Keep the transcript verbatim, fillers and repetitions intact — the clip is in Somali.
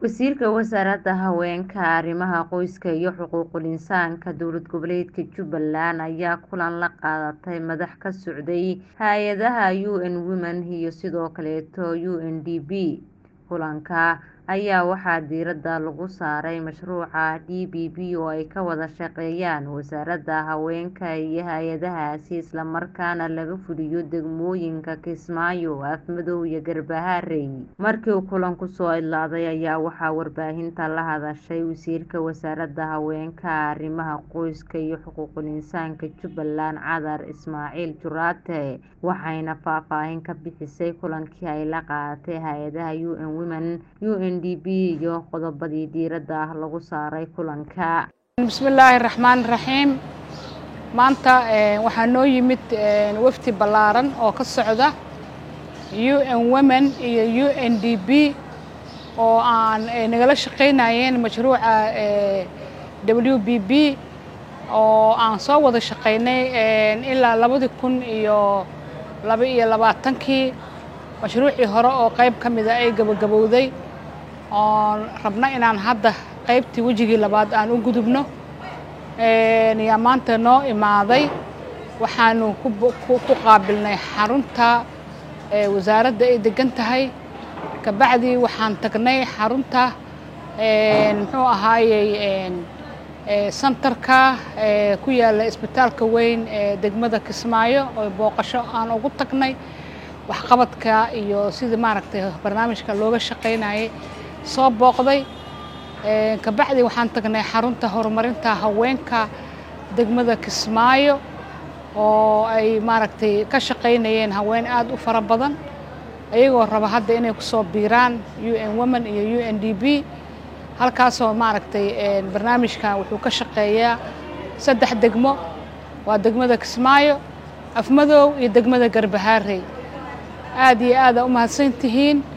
Wasiirka Wasaaradda Haweenka, Arrimaha Qoyska iyo Xuquuqul Insaanka Dowlad Goboleedka Jubbaland ayaa kulan la qaadatay madax ka socday hay'adaha U N Women iyo sidoo kaleeto U N D P. Kulanka ayaa waxaa diiradda lagu saaray mashruuca D P P oo ay ka wada shaqeeyaan Wasaaradda Haweenka iyo hay'adahaasi isla markaana laga fuliyo degmooyinka Kismaayo, Afmadow iyo Garbaharey. Markii uu kulanku soo idlaaday ayaa waxaa warbaahinta la hadashay Wasiirka Wasaaradda Haweenka, Arrimaha Qoyska iyo Xuquuqul Insaanka Jubbaland Cadar Ismaaciil Juraate, waxayna faahfaahin ka bixisay kulankii ay la qaadatay hay'adaha U N Women, U N D P iyo qodobadii diiradda lagu saaray kulanka. Bismillaahi Raxmaani Raxiim. Maanta waxaa noo yimid wafdi ballaaran oo ka socda U N Women iyo U N D P oo aan nagala shaqeynayeen mashruuca W B P oo aan soo wada shaqeynay ilaa labadi kun iyo laba iyo labaatankii. mashruucii hore oo qayb ka mid ah ay gabagabowday oo rabna inaan hadda qaybtii wajigii labaad aan u gudubno. yaa maanta noo imaaday waxaanu ku qaabilnay xarunta wasaaradda ay degan tahay. kabacdi waxaan tagnay xarunta muxuu ahaayey santarka ku yaala isbitaalka weyn ee degmada Kismaayo oo booqasho aan ugu tagnay waxqabadka iyo sidii maaragtay barnaamijka looga shaqeynayay soo booqday. kabacdi waxaan tagnay xarunta horumarinta haweenka degmada Kismaayo oo ay maaragtay ka shaqeynayeen haween aad u fara badan ayagoo raba hadda inay ku soo biiraan U N Women iyo U N D P. halkaasoo maaragtay barnaamijkan wuxuu ka shaqeeyaa saddex degmo, waa degmada Kismaayo, Afmadow iyo degmada Garbaharey. aad iyo aad u mahadsantihiin.